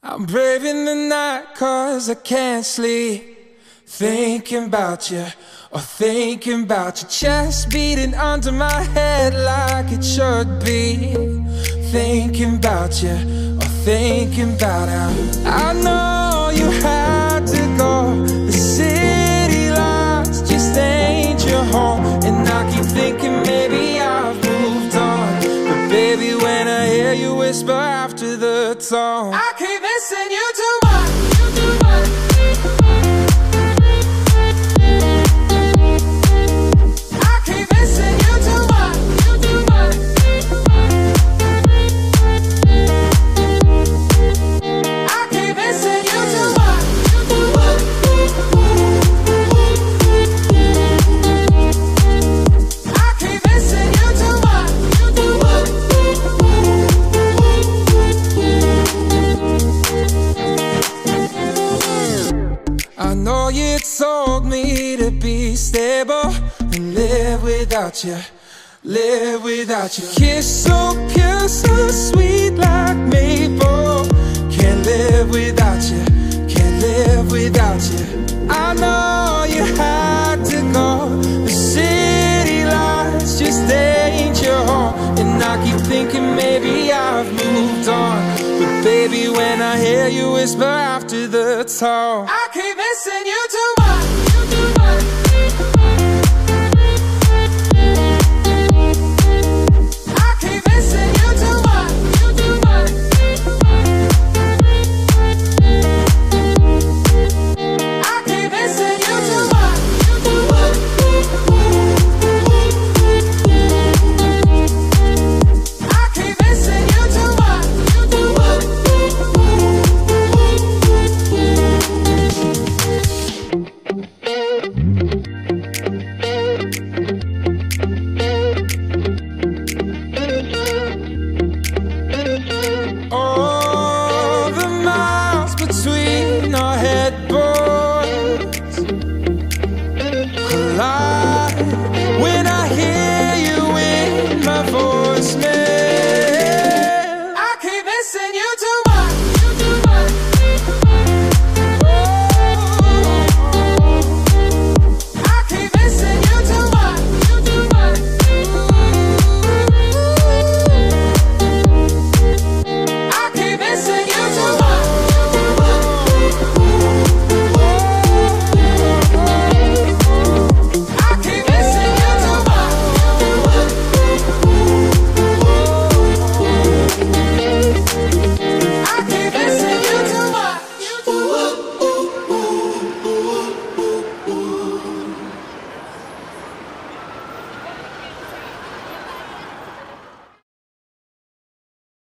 I'm braving the night 'cause I can't sleep, thinking about you, or thinking about your chest beating under my head like it should be. Thinking about you, or thinking about how I know you had to go. The city lights just ain't your home, and I keep thinking maybe I've moved on. But baby, when I hear you whisper after the tone, I keep missing you too much. I keep missing you too much. I keep missing you too much. I keep missing you too much. I know you told me to be stable and live without you, live without you. Kiss so pure, so sweet like maple. Can't live without you, can't live without you. I know you had to go. The city lights just ain't your home, and I keep thinking maybe I've moved on. But baby, when I hear you whisper after the tone, I keep missing you too much. I keep missing you too much. I keep missing you too much. I keep missing you too much. Oh,